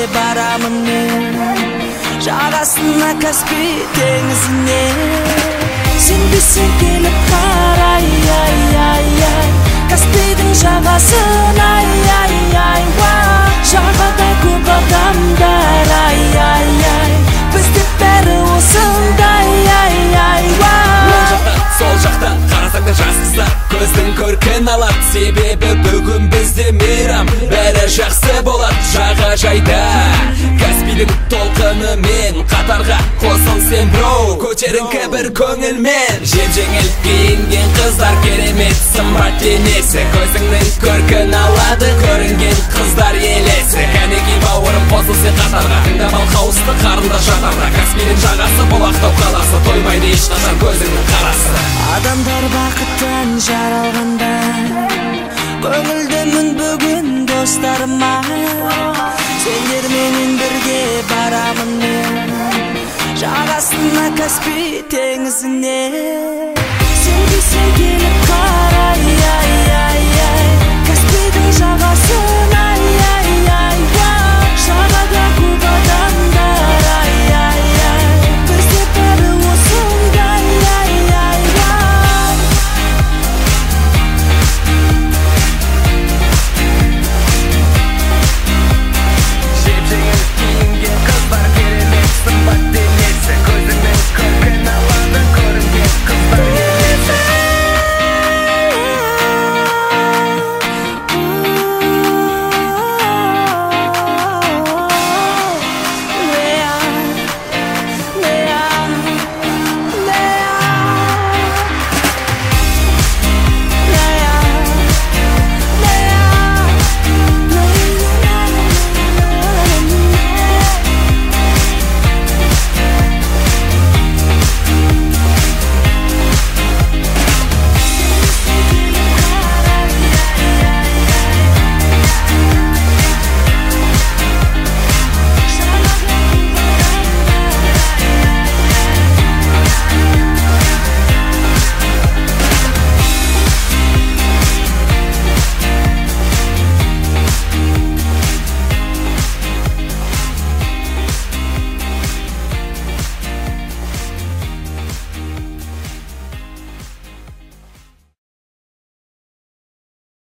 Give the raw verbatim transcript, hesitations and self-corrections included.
барамын мен, жағасына Каспий теңізіне. Сенбесең келіп қарай, ай, ай, ай, Каспийдің жағасын, ай, ай, ай, ай, жағада көп адамдар, ай, ай, ай, бізде бәрі осындай, ай, ай, ай. Оң жақта, сол жақта, қарасаң да жасқыса, көздің көркін алады, себебі бүгін бізде мейрам, бәрі жақсы болады жағажайда. Каспийдің толқынымен қатарға қосыл сен, бро, көтеріңкі бір көңілмен. Жеп-жеңіл киінген қыздар, керемет сымбат денесі, көзіңнің көркін алады көрінген қыздар елесі. Кәнеки бауырым қосыл сен қатарға, тыңдамал қауысты қарында жатарда. Каспийдің жағасы бұлақтау қаласы, тоймайды ешқашан көзіңнің қарасы. Адамдар бақыттан жаралғанда, көңілдімін бүгін достарыма. Сендерменен бірге барамын мен, жағасына Каспий теңізіне.